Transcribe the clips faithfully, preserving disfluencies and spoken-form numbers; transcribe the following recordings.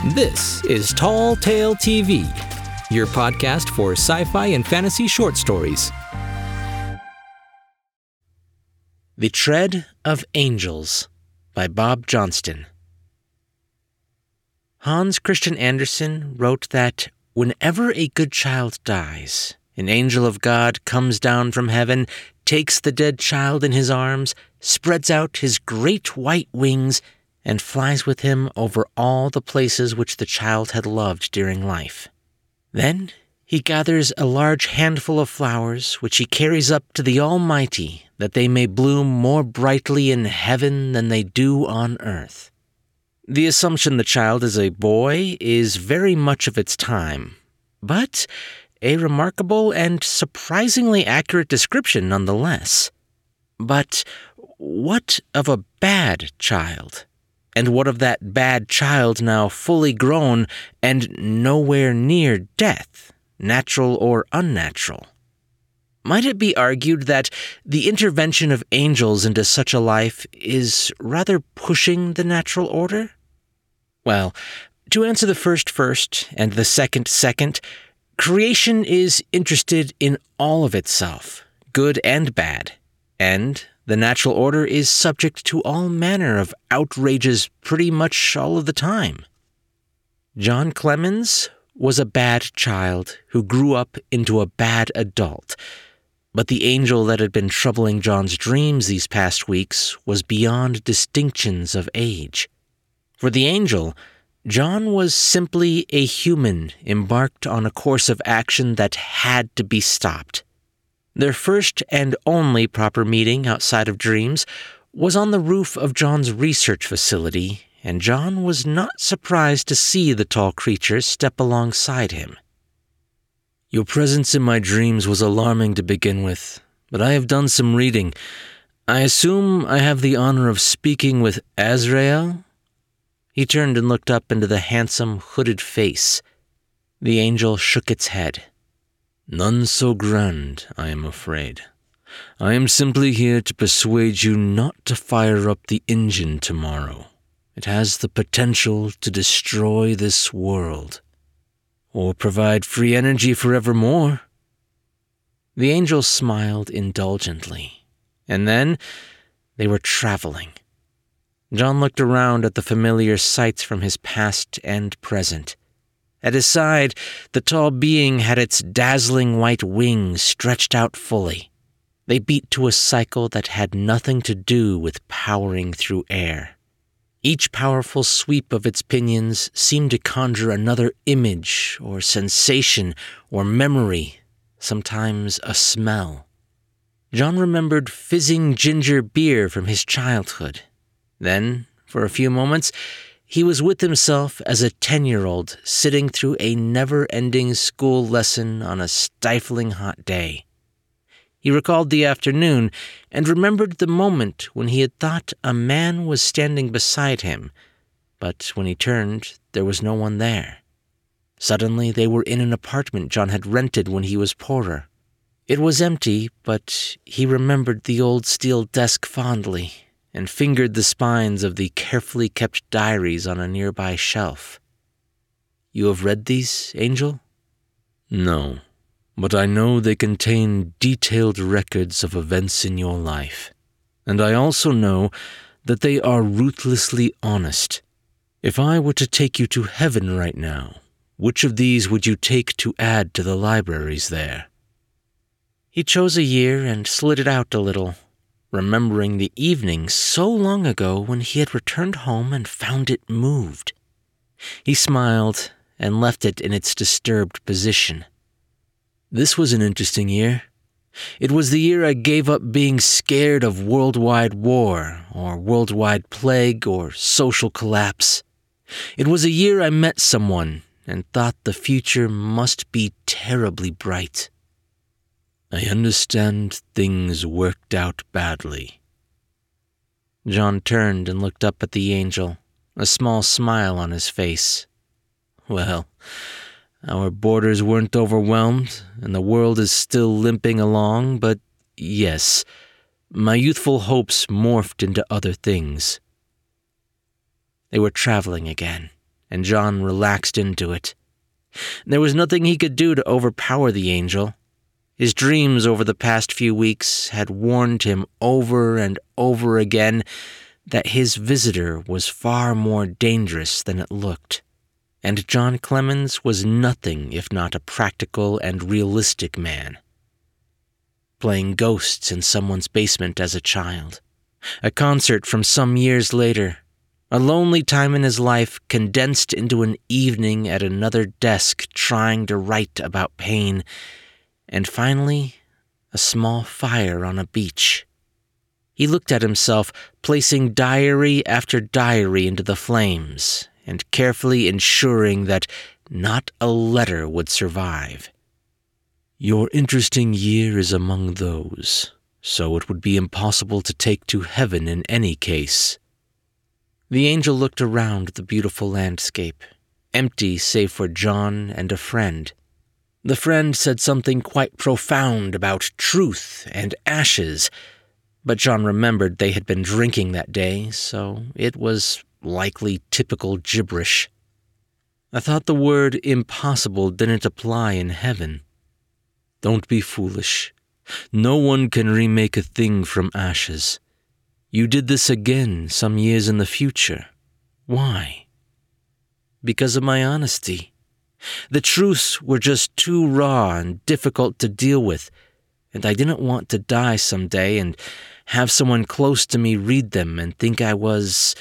This is Tall Tale T V, your podcast for sci-fi and fantasy short stories. The Tread of Angels by Bob Johnston. Hans Christian Andersen wrote that whenever a good child dies, an angel of God comes down from heaven, takes the dead child in his arms, spreads out his great white wings, and flies with him over all the places which the child had loved during life. Then he gathers a large handful of flowers, which he carries up to the Almighty, that they may bloom more brightly in heaven than they do on earth. The assumption the child is a boy is very much of its time, but a remarkable and surprisingly accurate description nonetheless. But what of a bad child? And what of that bad child now fully grown and nowhere near death, natural or unnatural? Might it be argued that the intervention of angels into such a life is rather pushing the natural order? Well, to answer the first first and the second second, creation is interested in all of itself, good and bad, and the natural order is subject to all manner of outrages pretty much all of the time. John Clemens was a bad child who grew up into a bad adult, but the angel that had been troubling John's dreams these past weeks was beyond distinctions of age. For the angel, John was simply a human embarked on a course of action that had to be stopped. Their first and only proper meeting outside of dreams was on the roof of John's research facility, and John was not surprised to see the tall creature step alongside him. "Your presence in my dreams was alarming to begin with, but I have done some reading. I assume I have the honor of speaking with Azrael?" He turned and looked up into the handsome, hooded face. The angel shook its head. "None so grand, I am afraid. I am simply here to persuade you not to fire up the engine tomorrow. It has the potential to destroy this world, or provide free energy forevermore." The angel smiled indulgently, and then they were traveling. John looked around at the familiar sights from his past and present. At his side, the tall being had its dazzling white wings stretched out fully. They beat to a cycle that had nothing to do with powering through air. Each powerful sweep of its pinions seemed to conjure another image or sensation or memory, sometimes a smell. John remembered fizzing ginger beer from his childhood. Then, for a few moments, he was with himself as a ten-year-old sitting through a never-ending school lesson on a stifling hot day. He recalled the afternoon and remembered the moment when he had thought a man was standing beside him, but when he turned, there was no one there. Suddenly, they were in an apartment John had rented when he was poorer. It was empty, but he remembered the old steel desk fondly and fingered the spines of the carefully kept diaries on a nearby shelf. "You have read these, Angel?" "No, but I know they contain detailed records of events in your life, and I also know that they are ruthlessly honest. If I were to take you to heaven right now, which of these would you take to add to the libraries there?" He chose a year and slid it out a little, remembering the evening so long ago when he had returned home and found it moved. He smiled and left it in its disturbed position. "This was an interesting year. It was the year I gave up being scared of worldwide war, or worldwide plague, or social collapse. It was a year I met someone and thought the future must be terribly bright." "I understand things worked out badly." John turned and looked up at the angel, a small smile on his face. "Well, our borders weren't overwhelmed, and the world is still limping along, but yes, my youthful hopes morphed into other things." They were traveling again, and John relaxed into it. There was nothing he could do to overpower the angel. His dreams over the past few weeks had warned him over and over again that his visitor was far more dangerous than it looked, and John Clemens was nothing if not a practical and realistic man. Playing ghosts in someone's basement as a child, a concert from some years later, a lonely time in his life condensed into an evening at another desk trying to write about pain, and finally, a small fire on a beach. He looked at himself, placing diary after diary into the flames, and carefully ensuring that not a letter would survive. Your interesting year is among those, so it would be impossible to take to heaven in any case. The angel looked around the beautiful landscape, empty save for John and a friend. The friend said something quite profound about truth and ashes, but John remembered they had been drinking that day, so it was likely typical gibberish. I thought the word impossible didn't apply in heaven. Don't be foolish. No one can remake a thing from ashes. You did this again some years in the future. Why? Because of my honesty. The truths were just too raw and difficult to deal with, and I didn't want to die someday and have someone close to me read them and think I was...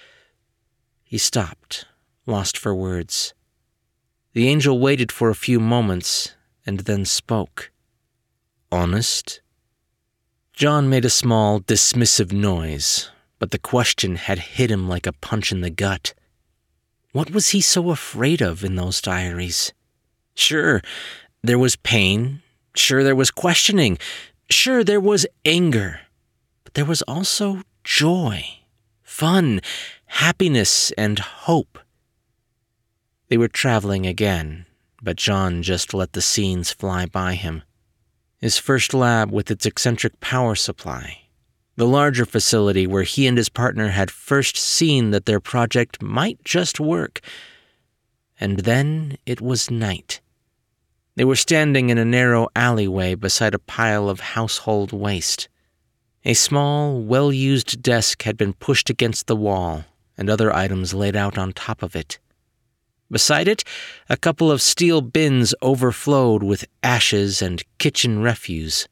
He stopped, lost for words. The angel waited for a few moments and then spoke. Honest? John made a small, dismissive noise, but the question had hit him like a punch in the gut. What was he so afraid of in those diaries? Sure, there was pain. Sure, there was questioning. Sure, there was anger. But there was also joy, fun, happiness, and hope. They were traveling again, but John just let the scenes fly by him. His first lab with its eccentric power supply, the larger facility where he and his partner had first seen that their project might just work. And then it was night. They were standing in a narrow alleyway beside a pile of household waste. A small, well-used desk had been pushed against the wall, and other items laid out on top of it. Beside it, a couple of steel bins overflowed with ashes and kitchen refuse.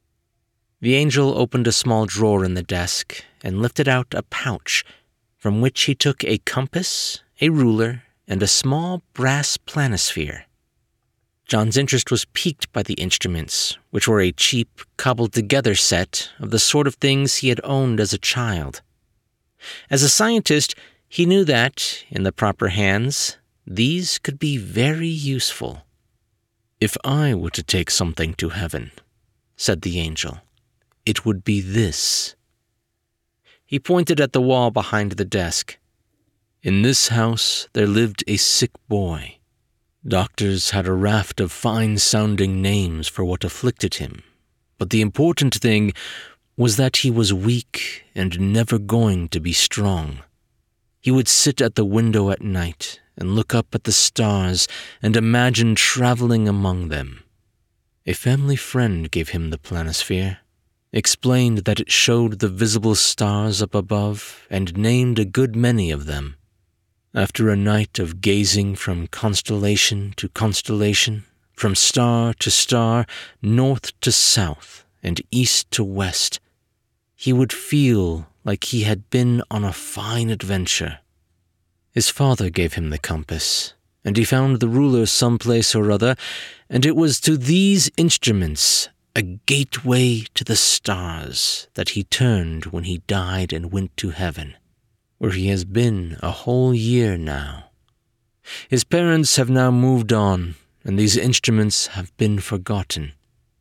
The angel opened a small drawer in the desk and lifted out a pouch, from which he took a compass, a ruler, and a small brass planisphere. John's interest was piqued by the instruments, which were a cheap, cobbled-together set of the sort of things he had owned as a child. As a scientist, he knew that, in the proper hands, these could be very useful. If I were to take something to heaven, said the angel, it would be this. He pointed at the wall behind the desk. In this house there lived a sick boy. Doctors had a raft of fine-sounding names for what afflicted him, but the important thing was that he was weak and never going to be strong. He would sit at the window at night and look up at the stars and imagine traveling among them. A family friend gave him the planisphere, explained that it showed the visible stars up above, and named a good many of them. After a night of gazing from constellation to constellation, from star to star, north to south, and east to west, he would feel like he had been on a fine adventure. His father gave him the compass, and he found the ruler someplace or other, and it was to these instruments, a gateway to the stars, that he turned when he died and went to heaven, where he has been a whole year now. His parents have now moved on, and these instruments have been forgotten.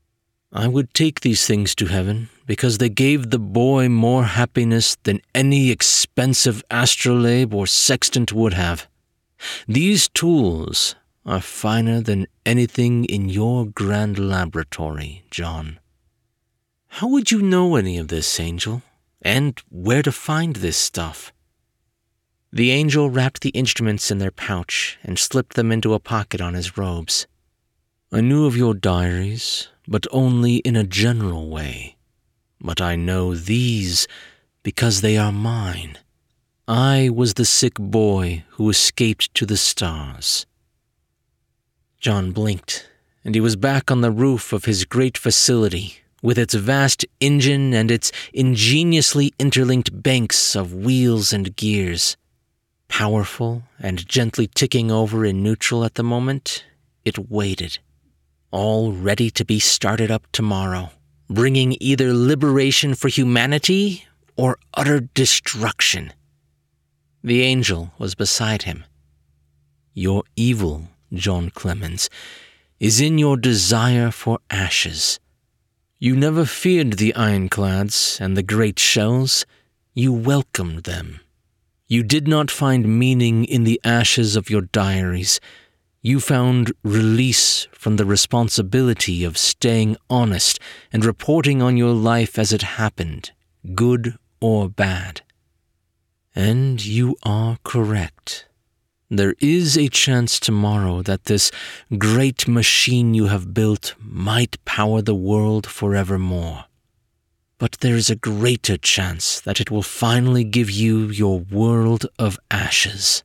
I would take these things to heaven because they gave the boy more happiness than any expensive astrolabe or sextant would have. These tools are finer than anything in your grand laboratory, John. How would you know any of this, Angel, and where to find this stuff? The angel wrapped the instruments in their pouch and slipped them into a pocket on his robes. I knew of your diaries, but only in a general way. But I know these because they are mine. I was the sick boy who escaped to the stars. John blinked, and he was back on the roof of his great facility, with its vast engine and its ingeniously interlinked banks of wheels and gears. Powerful and gently ticking over in neutral at the moment, it waited, all ready to be started up tomorrow, bringing either liberation for humanity or utter destruction. The angel was beside him. Your evil, John Clemens, is in your desire for ashes. You never feared the ironclads and the great shells. You welcomed them. You did not find meaning in the ashes of your diaries. You found release from the responsibility of staying honest and reporting on your life as it happened, good or bad. And you are correct. There is a chance tomorrow that this great machine you have built might power the world forevermore. But there is a greater chance that it will finally give you your world of ashes.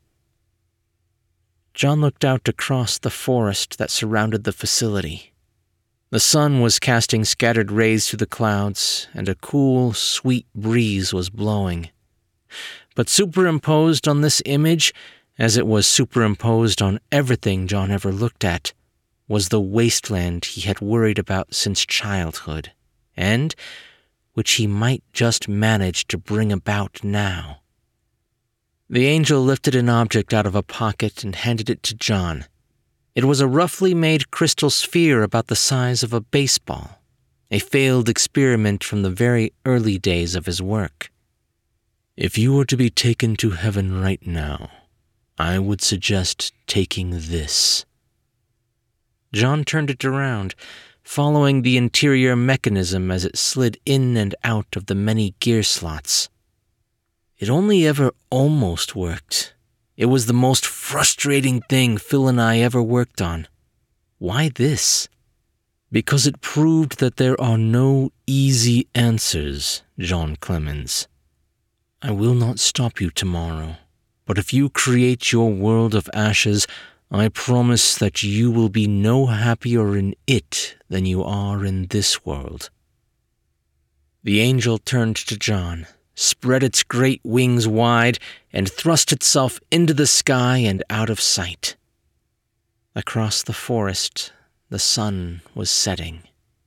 John looked out across the forest that surrounded the facility. The sun was casting scattered rays through the clouds, and a cool, sweet breeze was blowing. But superimposed on this image, as it was superimposed on everything John ever looked at, was the wasteland he had worried about since childhood, and which he might just manage to bring about now. The angel lifted an object out of a pocket and handed it to John. It was a roughly made crystal sphere about the size of a baseball, a failed experiment from the very early days of his work. If you were to be taken to heaven right now, I would suggest taking this. John turned it around, following the interior mechanism as it slid in and out of the many gear slots. It only ever almost worked. It was the most frustrating thing Phil and I ever worked on. Why this? Because it proved that there are no easy answers, John Clemens. I will not stop you tomorrow, but if you create your world of ashes, I promise that you will be no happier in it than you are in this world. The angel turned to John, spread its great wings wide, and thrust itself into the sky and out of sight. Across the forest, the sun was setting.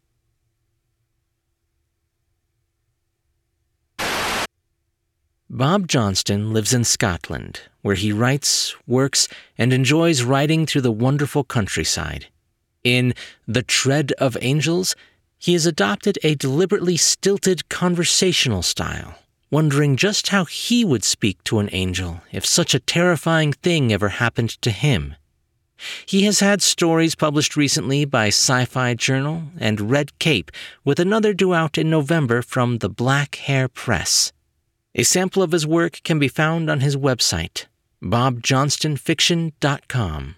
Bob Johnston lives in Scotland, where he writes, works, and enjoys riding through the wonderful countryside. In The Tread of Angels, he has adopted a deliberately stilted conversational style, wondering just how he would speak to an angel if such a terrifying thing ever happened to him. He has had stories published recently by Sci-Fi Journal and Red Cape, with another due out in November from the Black Hair Press. A sample of his work can be found on his website, bob johnston fiction dot com.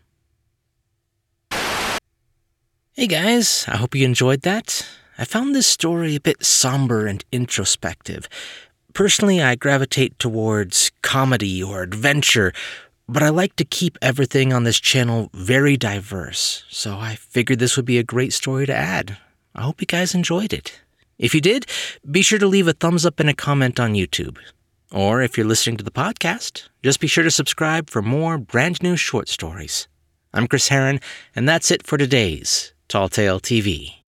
Hey guys, I hope you enjoyed that. I found this story a bit somber and introspective. Personally, I gravitate towards comedy or adventure, but I like to keep everything on this channel very diverse, so I figured this would be a great story to add. I hope you guys enjoyed it. If you did, be sure to leave a thumbs up and a comment on YouTube. Or if you're listening to the podcast, just be sure to subscribe for more brand new short stories. I'm Chris Herron, and that's it for today's Tall Tale T V.